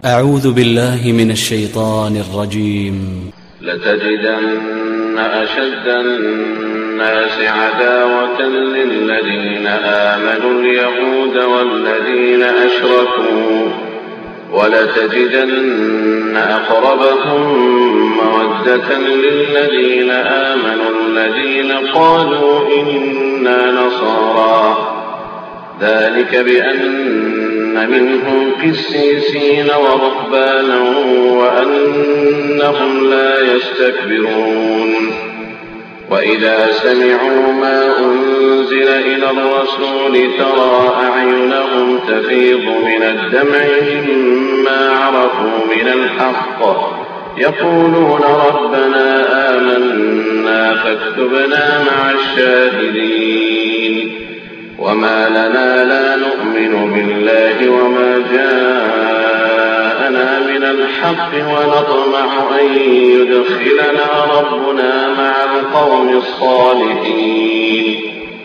أعوذ بالله من الشيطان الرجيم. لتجدن أشد الناس عداوة للذين آمنوا اليهود والذين أشركوا، ولتجدن أقربهم مودة للذين آمنوا الذين قالوا إنا نصارى، ذلك بأن منهم قسيسين ورهبانا وأنهم لا يستكبرون. وإذا سمعوا ما أنزل إلى الرسول ترى أعينهم تفيض من الدمع مما عرفوا من الحق، يقولون ربنا آمنا فاكتبنا مع الشاهدين. وما لنا لا نؤمن بالله وما جاءنا من الحق ونطمع أن يدخلنا ربنا مع القوم الصالحين.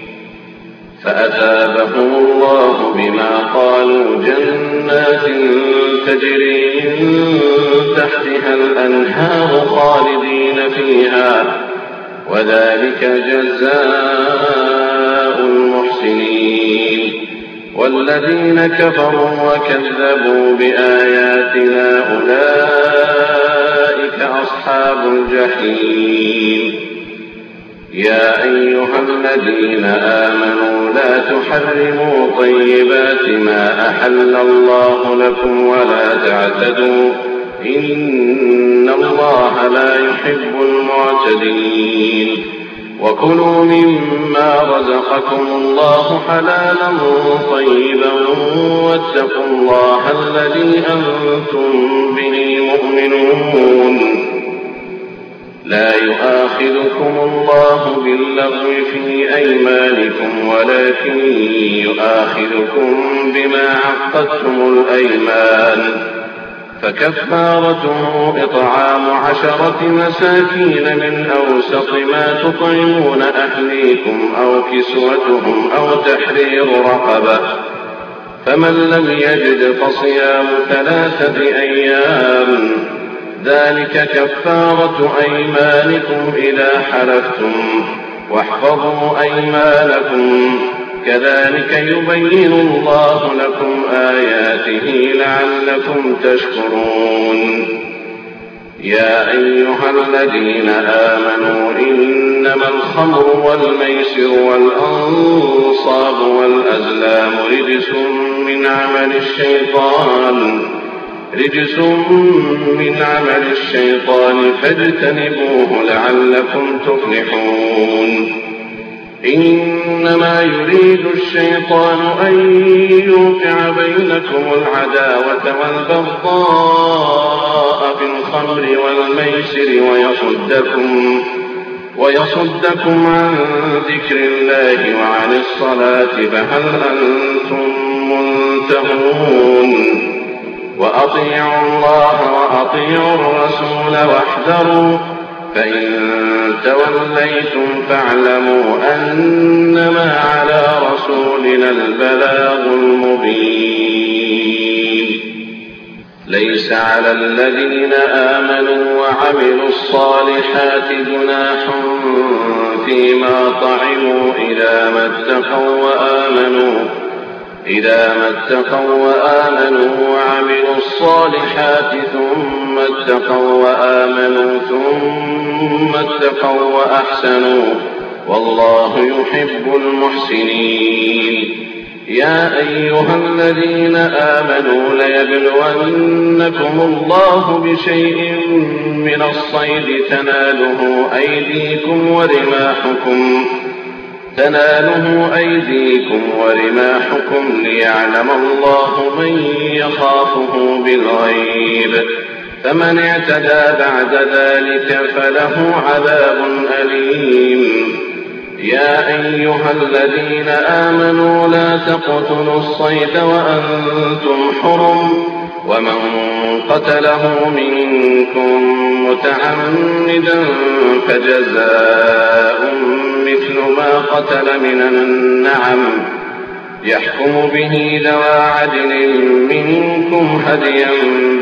فأثابهم الله بما قالوا جنات تجري من تحتها الأنهار خالدين فيها، وذلك جزاء المحسنين. والذين كفروا وكذبوا بآياتنا أولئك أصحاب الجحيم. يا أيها الذين آمنوا لا تحرموا طيبات ما أحل الله لكم ولا تعتدوا، إن الله لا يحب المعتدين. وكلوا مما رزقكم الله حلالا طيبا واتقوا الله الذي أنتم به مؤمنون. لا يؤاخذكم الله باللغو في أيمانكم ولكن يؤاخذكم بما عقدتم الأيمان، فكفارته إطعام 10 مساكين من أوسط ما تطعمون أهليكم أو كسوتهم أو تحرير رقبة، فمن لم يجد فصيام 3 أيام، ذلك كفارة أيمانكم إذا حلفتم، واحفظوا أيمانكم، كذلك يبين الله لكم آياته لعلكم تشكرون. يا أيها الذين آمنوا إنما الخمر والميسر والأنصاب والأزلام رجس من عمل الشيطان فاجتنبوه لعلكم تفلحون. إنما يريد الشيطان أن يوقع بينكم العداوة والبغضاء في الخمر والميسر ويصدكم عن ذكر الله وعن الصلاة، فهل أنتم منتهون؟ وأطيعوا الله وأطيعوا الرسول واحذروا، فإن توليتم فاعلموا أنما على رسولنا البلاغ المبين. ليس على الذين آمنوا وعملوا الصالحات جناح فيما طعموا إذا ما اتقوا وآمنوا وعملوا الصالحات ثم اتقوا وأحسنوا، والله يحب المحسنين. يا أيها الذين آمنوا ليبلونكم الله بشيء من الصيد تناله أيديكم ورماحكم ليعلم الله من يخافه بالغيب، فمن اعتدى بعد ذلك فله عذاب أليم. يا أيها الذين آمنوا لا تقتلوا الصيد وأنتم حرم، ومن قتله منكم متعمدا فجزاء مثل ما قتل من النعم، يحكم به ذوى عدل منكم هديا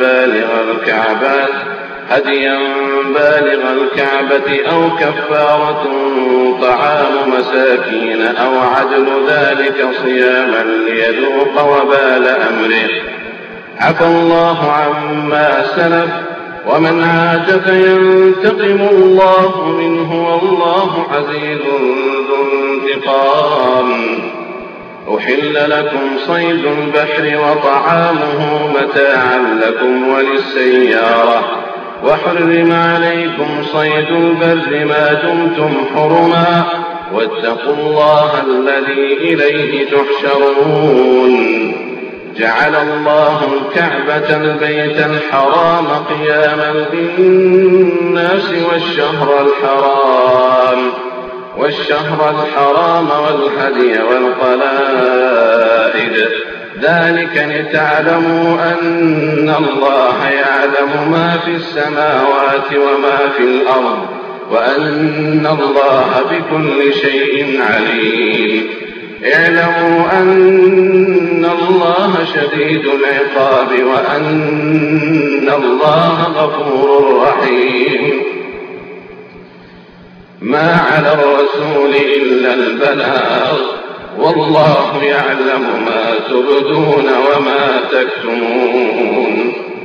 بالغ الكعبة أو كفارة طعام مساكين أو عدل ذلك صياما ليذوق وبال أمره. عفى الله عما سلف ومن عاد فينتقم الله منه والله عزيز ذو انتقام. أحل لكم صيد البحر وطعامه متاعا لكم وللسيارة وحرم عليكم صيد البر ما دمتم حرما واتقوا الله الذي إليه تحشرون. جعل الله الكعبة البيت الحرام قياما للناس والشهر الحرام والهدي والقلائد ذلك لتعلموا أن الله يعلم ما في السماوات وما في الأرض وأن الله بكل شيء عليم. اعلموا أن الله شديد العقاب وأن الله غفور رحيم. ما على الرسول إلا البلاغ والله يعلم ما تبدون وما تكتمون.